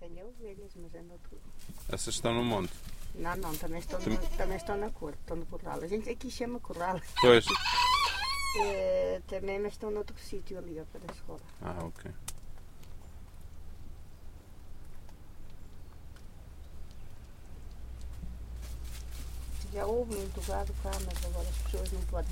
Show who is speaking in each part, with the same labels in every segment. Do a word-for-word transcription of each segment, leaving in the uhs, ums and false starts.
Speaker 1: tenho ovelhas, mas andam tudo.
Speaker 2: Essas estão no monte?
Speaker 1: Não, não, também estão, no, também estão na cor, estão no corral. A gente aqui chama corral.
Speaker 2: Pois.
Speaker 1: É, também, mas estão noutro sítio ali, ao pé da escola.
Speaker 2: Ah, ok.
Speaker 1: Já houve muito gado cá, mas agora as pessoas não podem.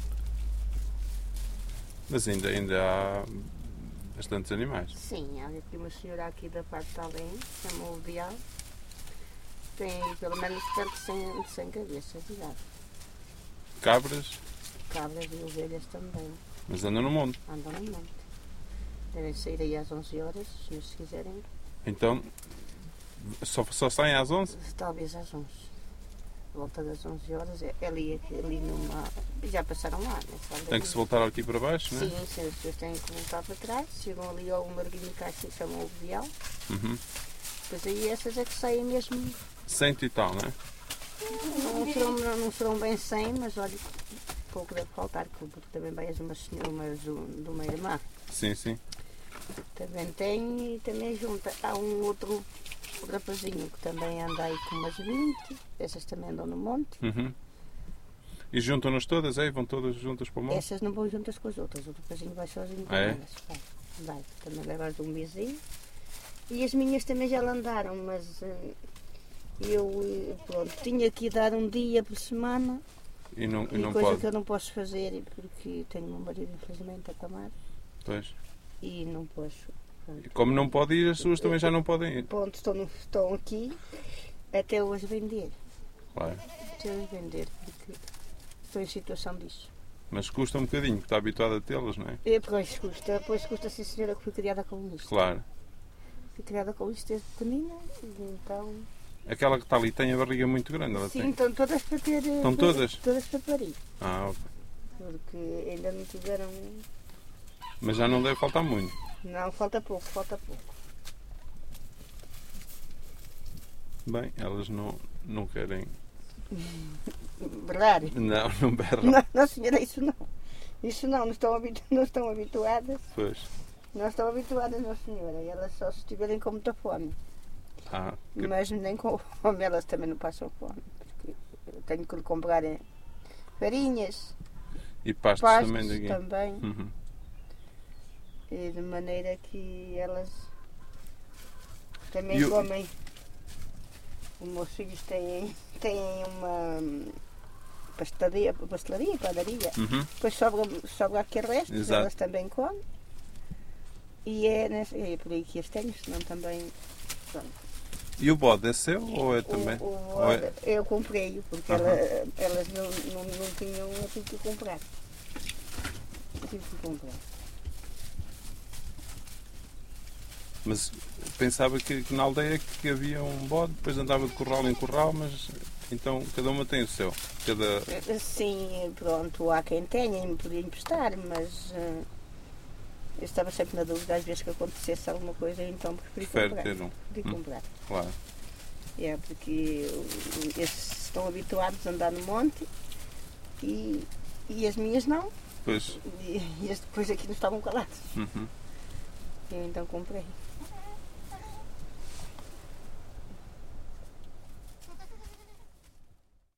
Speaker 2: Mas ainda, ainda há bastantes animais.
Speaker 1: Sim, há aqui uma senhora aqui da parte de além, chama-o Bial. Tem pelo menos perto de cem, cem cabeças de gado.
Speaker 2: Cabras,
Speaker 1: Cabras e ovelhas também.
Speaker 2: mas andam no monte.
Speaker 1: Andam no monte. Devem sair aí às onze horas, se eles quiserem.
Speaker 2: Então, só, só saem às onze?
Speaker 1: Talvez às onze. Volta das onze horas, é ali, ali numa. Já passaram lá, né?
Speaker 2: Tem que se voltar aqui para baixo, não é?
Speaker 1: Sim, sim, as pessoas têm que voltar para trás. Chegam ali ao larguinho de caixa e chamam o Bial.
Speaker 2: Uhum.
Speaker 1: Depois aí essas é que saem mesmo.
Speaker 2: Cento e tal, não é?
Speaker 1: Não serão, não serão bem cem, mas olha, pouco deve faltar, porque também vai uma senhora, uma, de uma irmã.
Speaker 2: Sim, sim.
Speaker 1: Também tem e também junta. Há um outro rapazinho que também anda aí com umas vinte, essas também andam no monte.
Speaker 2: Uhum. E juntam-nas todas, é? Vão todas juntas para o monte?
Speaker 1: Essas não vão juntas com as outras, o rapazinho vai sozinho com
Speaker 2: Ah, é?
Speaker 1: elas. Vai, vai, também leva de um mesinho. E as minhas também já lá andaram, mas eh, eu eh, pronto, tinha que dar um dia por semana.
Speaker 2: E não, e
Speaker 1: E
Speaker 2: não
Speaker 1: coisa
Speaker 2: pode?
Speaker 1: que eu não posso fazer porque tenho o meu marido infelizmente a camar
Speaker 2: Pois.
Speaker 1: e não posso.
Speaker 2: E como não pode ir, as suas também já não podem ir.
Speaker 1: Pronto, estão, no- estão aqui até hoje vender.
Speaker 2: Claro.
Speaker 1: Até hoje vender, porque estou em situação disso.
Speaker 2: Mas custa um bocadinho, porque está habituado a tê-las, não é?
Speaker 1: E depois custa, depois custa sim senhora que fui criada com isto.
Speaker 2: Claro.
Speaker 1: Fui criada com isto desde pequenina, então.
Speaker 2: Aquela que está ali tem a barriga muito grande, ela
Speaker 1: Sim,
Speaker 2: tem.
Speaker 1: estão todas para ter.
Speaker 2: Estão
Speaker 1: para-
Speaker 2: todas?
Speaker 1: Todas para parir.
Speaker 2: Ah, ok.
Speaker 1: Porque ainda não tiveram.
Speaker 2: Mas já não deve faltar muito.
Speaker 1: Não, falta pouco, falta pouco.
Speaker 2: Bem, elas não, não querem.
Speaker 1: Verdade?
Speaker 2: Não, não berram.
Speaker 1: Não, não, senhora, isso não. Isso não, não estão, habitu não estão habituadas.
Speaker 2: Pois.
Speaker 1: Não estão habituadas, não, senhora. E elas só se estiverem com muita fome.
Speaker 2: Ah, que-
Speaker 1: Mas nem com fome elas também não passam fome. Porque eu tenho que lhe comprar eh, farinhas,
Speaker 2: e pastos,
Speaker 1: pastos
Speaker 2: também daqui.
Speaker 1: também.
Speaker 2: Uhum.
Speaker 1: E de maneira que elas também
Speaker 2: E o-
Speaker 1: comem. Os meus filhos têm, têm uma pastelaria, pastelaria padaria.
Speaker 2: Uhum.
Speaker 1: Depois sobra, sobra aqui restos,
Speaker 2: Exato.
Speaker 1: elas também comem. E é, nessa, é por aí que as tenho, senão também. Pronto.
Speaker 2: E o bode é seu ou é também?
Speaker 1: O, o,
Speaker 2: Ou é-
Speaker 1: Eu comprei-o, porque
Speaker 2: Aham.
Speaker 1: ela- elas não, não, não tinham, eu tive que comprar. Eu tive que comprar.
Speaker 2: Mas pensava que, que na aldeia que havia um bode, depois andava de curral em curral, mas então cada uma tem o seu. Cada...
Speaker 1: Sim, pronto, há quem tenha e me podia emprestar, mas eh, eu estava sempre na dúvida, às vezes que acontecesse alguma coisa, então preferi
Speaker 2: Prefere
Speaker 1: comprar.
Speaker 2: ter um.
Speaker 1: Preferi
Speaker 2: Hum.
Speaker 1: comprar.
Speaker 2: Claro.
Speaker 1: É, porque o- esses estão habituados a andar no monte e, e as minhas não.
Speaker 2: Pois.
Speaker 1: E, e as depois aqui não estavam calados.
Speaker 2: Uhum.
Speaker 1: Eu então comprei.